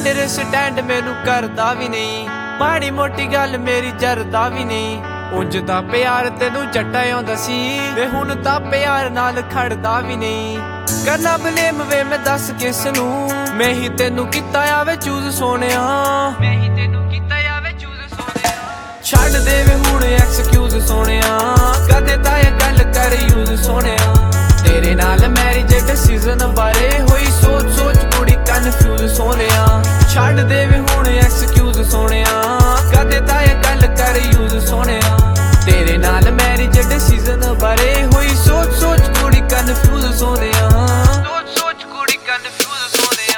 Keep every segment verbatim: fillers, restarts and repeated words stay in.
Understand ਮੈਨੂੰ ਕਰਦਾ ਵੀ ਨਹੀਂ, ਮਾੜੀ ਮੋਟੀ ਗੱਲ ਮੇਰੀ ਜਰਦਾ ਵੀ ਨਹੀਂ। ਉਂਝ ਤਾਂ ਪਿਆਰ ਤੈਨੂੰ ਜੱਟਾ ਆਉਂਦਾ ਸੀ ਵੇ, ਹੁਣ ਤਾਂ ਪਿਆਰ ਨਾਲ ਖੜਦਾ ਵੀ ਨਹੀਂ। ਕਰਨਾ ਬਲੇਮ ਵੇ ਮੈਂ ਦੱਸ ਕਿਸ ਨੂੰ, ਮੈਂ ਹੀ ਤੈਨੂੰ ਕੀਤਾ ਆਵੇ ਚੂਜ਼ ਸੋਹਣਿਆ, ਮੈਂ ਹੀ ਤੈਨੂੰ ਕੀਤਾ ਆਵੇ ਚੂਜ਼ ਸੋਹਣਿਆ। ਛੱਡ ਦੇ ਵੇ ਹੁਣ ਐਕਸਕਿਊਜ਼ ਸੋਹਣਿਆ, ਕਦੇ ਤਾਂ ਇਹ ਗੱਲ ਕਰ ਯੂਜ਼ ਸੋਹਣਿਆ। ਤੇਰੇ ਨਾਲ ਮੈਰਿਜ ਡਿਸੀਜਨ ਬਾਰੇ ਹੋਈ ਸੋਚ ਸੋਚ ਕੁੜੀ ਕਨਫਿਊਜ਼ ਸੋਹਣਿਆ। ਛੱਡ ਦੇ ਵੇ ਹੁਣ ਐਕਸਕਿਊਜ਼ ਸੋਹਣਿਆ, ਕਦੇ ਤਾਂ ਇਹ ਗੱਲ ਕਰ ਯੂਜ਼ ਸੋਹਣਿਆ। ਤੇਰੇ ਨਾਲ ਮੈਰਿਜ ਡਿਸੀਜਨ ਬਾਰੇ ਹੋਈ ਸੋਚ ਸੋਚ ਕੁੜੀ ਕਨਫਿਊਜ਼ ਸੋਹਣਿਆ, ਸੋਚ ਸੋਚ ਕੁੜੀ ਕਨਫਿਊਜ਼ ਸੋਹਣਿਆ।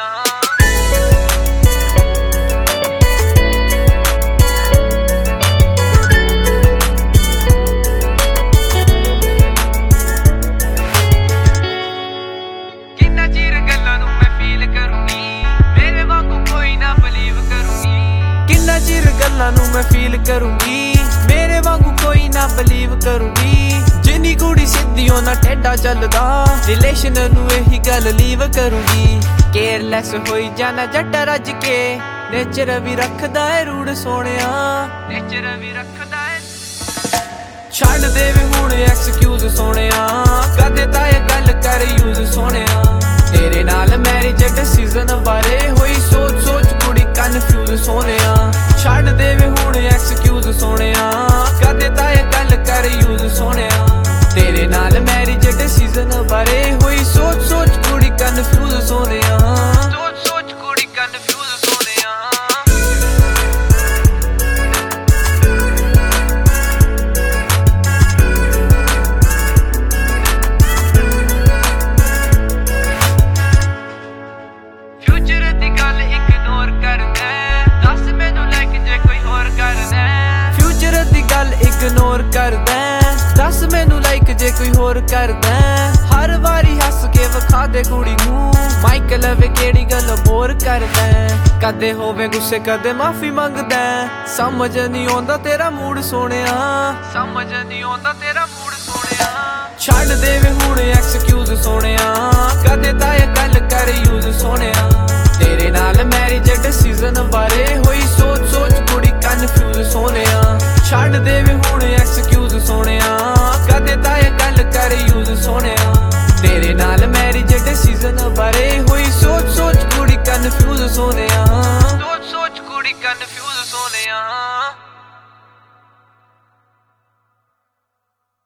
ਕਿੰਨਾ ਚਿਰ ਗੱਲਾਂ ਨੂੰ ਮੈਂ ਫੀਲ ਕਰੂੰਗੀ, ਮੇਰੇ ਵਾਂਗੂ ਕੋਈ ਨਾ ਬਲੀਵ ਕਰੂੰਗੀ। ਕਿੰਨਾ ਚਿਰ ਗੱਲਾਂ ਨੂੰ ਮੈਂ ਫੀਲ ਕਰੂੰਗੀ, ਮੇਰੇ ਵਾਂਗੂ ਕੋਈ ਨਾ ਬਲੀਵ ਕਰੂੰਗੀ। ਜਿੰਨੀ ਕੁੜੀ ਸਿੱਧੀ ਉਹਨਾਂ ਟੇਢਾ ਚੱਲਦਾ, ਰਿਲੇਸ਼ਨ ਨੂੰ ਇਹੀ ਗੱਲ ਲੀਵ ਕਰੂੰਗੀ। ਕੇਅਰਲੈਸ ਹੋਈ ਜਾਣਾ ਜੱਟ ਰੱਜ ਕੇ, ਨੇਚਰ ਵੀ ਰੱਖਦਾ ਏ ਰੂੜ ਸੋਹਣਿਆ, ਨੇਚਰ ਵੀ ਰੱਖਦਾ ਏ। ਛੱਡ ਦੇ ਵੇ ਹੁਣ ਐਕਸਕਿਊਜ਼ ਸੋਹਣਿਆ, ਕਦੇ ਤਾਂ ਇਹ ਗੱਲ ਕਰ ਯੂਜ਼ ਸੋਹਣਿਆ। ਤੇਰੇ ਨਾਲ ਮੈਰਿਜ ਡਿਸੀਜਨ ਬਾਰੇ ਹੋਈ ਸੋਚ ਸੋਚ ਕੁੜੀ ਕਨਫਿਊਜ਼ ਸੋਹਣਿਆ। ਛੱਡ ਦੇ ਵੇ ਹੁਣ ਐਕਸਕਿਊਜ਼ ਸੋਹਣਿਆ, ਕਦੇ ਤਾਂ ਇਹ ਗੱਲ ਕਰ ਯੂਜ਼ ਸੋਹਣਿਆ। ਤੇਰੇ ਨਾਲ ਮੈਰਿਜ ਡਿਸੀਜਨ ਬਾਰੇ ਹੋਈ ਸੋਚ ਸੋਚ ਕੁੜੀ ਕਨਫਿਊਜ਼ ਸੋਹਣਿਆ, ਸੋਚ ਸੋਚ ਕੁੜੀ ਕਨਫਿਊਜ਼ ਸੋਹਣਿਆ। ਫਿਊਚਰ ਦੀ ਗੱਲ ਇਗਨੋਰ ਕਰਦਾ, ਦੱਸ ਮੈਨੂੰ ਲਾਈਕ ਜੇ ਕੋਈ ਹੋਰ ਕਰਦਾ। ਫਿਊਚਰ ਦੀ ਗੱਲ ਇਗਨੋਰ ਕਰਦਾ, ਦੱਸ ਮੈਨੂੰ ਲਾਈਕ ਜੇ ਕੋਈ ਹੋਰ ਕਰਦਾ। ਹਰ ਵਾਰੀ ਹੱਸ ਕੇ ਵਿਖਾ ਦੇ ਕੁੜੀ ਨੂੰ, ਮਾਈਕਲ ਵੇ ਕਿਹੜੀ ਗੱਲ ਬੋਰ ਕਰਦਾ। ਕਦੇ ਹੋਵੇ ਗੁੱਸੇ ਕਦੇ ਮਾਫੀ ਮੰਗਦਾ, ਸਮਝ ਨਹੀਂ ਆਉਂਦਾ ਤੇਰਾ ਮੂਡ ਸੋਹਣਿਆ, ਸਮਝ ਨਹੀਂ ਆਉਂਦਾ ਤੇਰਾ ਮੂਡ ਸੋਹਣਿਆ। ਛੱਡ ਦੇ ਵੇ ਹੁਣ ਐਕਸਕਿਊਜ਼ ਸੋਹਣਿਆ, ਕਦੇ ਤਾਂ ਇਹ ਗੱਲ ਕਰ ਯੂਜ਼ ਸੋਹਣਿਆ। ਤੇਰੇ ਨਾਲ ਮੈਰਿਜ ਡਿਸੀਜਨ ਬਾਰੇ ਹੋਈ ਸੋਚ ਸੋਚ ਕੁੜੀ ਕਨਫਿਊਜ਼ ਸੋਹਣਿਆ। ਛੱਡ ਦੇ ਵੇ ਹੁਣ ਐਕਸਕਿਊਜ਼ ਸੋਹਣਿਆ, ਕਦੇ ਤਾਂ ਇਹ ਗੱਲ ਕਰ ਯੂਜ਼ ਸੋਹਣਿਆ। ਤੇਰੇ ਨਾਲ ਮੈਰਿਜ ਡਿਸੀਜਨ ਬਾਰੇ ਹੋਈ ਸੋਚ ਸੋਚ ਕੁੜੀ ਕਨਫਿਊਜ਼ ਸੋਹਣਿਆ, ਸੋਚ ਸੋਚ ਕੁੜੀ ਕਨਫਿਊਜ਼ ਸੋਹਣਿਆ।